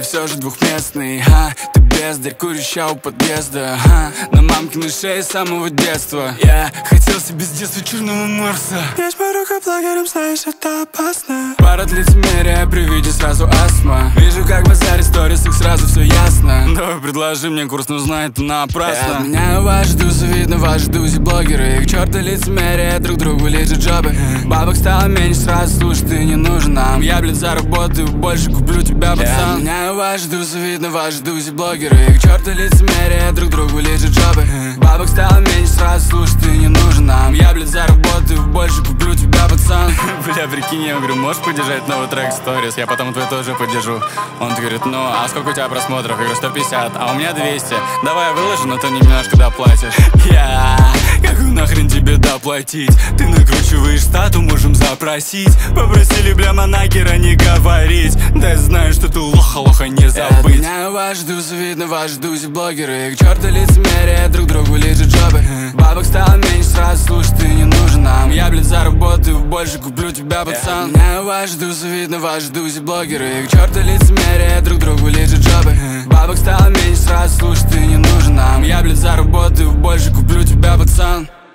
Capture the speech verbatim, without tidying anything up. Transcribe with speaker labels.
Speaker 1: все же двухместный, а? Ты бездарь, курящая у подъезда, а? На мамкиной шее с самого детства. Я хотел себе с детства черного Марса.
Speaker 2: Есть мой рука блогером, знаешь, это опасно.
Speaker 1: Парад лицемерия, при виде сразу астма. Вижу, как в базаре сторис, их сразу все ясно. Давай предложи мне курс, но знает напрасно. Я меняю ваши дузы, видно ваши дузи блогеры. Их черты лицемерия, друг другу лежат жопы. Бабок стало меньше, сразу слушай, ты не нужен нам. Я, блядь, заработаю больше, куплю тебя, пацан. Я меняю ваши дузы, видно ваши дузи блогеры. Их черты лицемерия, друг другу лежат жопы. Бабок стало меньше, сразу слушай, ты не нужен нам. Я, блядь, заработаю больше, куплю тебя, пацан. Бля, прикинь, я говорю, можешь поддержать новый трек сторис? Я потом твой тоже поддержу. Он говорит, ну, а сколько у тебя просмотров? Я говорю, сто пятьдесят, а у меня двести. Давай я выложу, но ты немножко доплатишь. Я, какую нахрен тебе доплатить? Ты накручиваешь стату, можем запросить. Попросили, бля, монакера не говорить. Да я знаю, что ты лоха-лоха не забыть. Я меняю ваши дузы, видно ваши дузи блогеры. Их черты лицемерия, друг другу лежат жопы. Бабок стало меньше, сразу слушай, ты не нужен нам. Я, блядь, заработаю больше, куплю тебя, пацан. Я меняю ваши дузы, видно ваши дузи блогеры. Их черты лицемерия, друг другу лежат жопы. Бабок стало меньше, сразу слушай, ты не нужен нам. Я, блядь, заработаю больше, куплю тебя, пацан.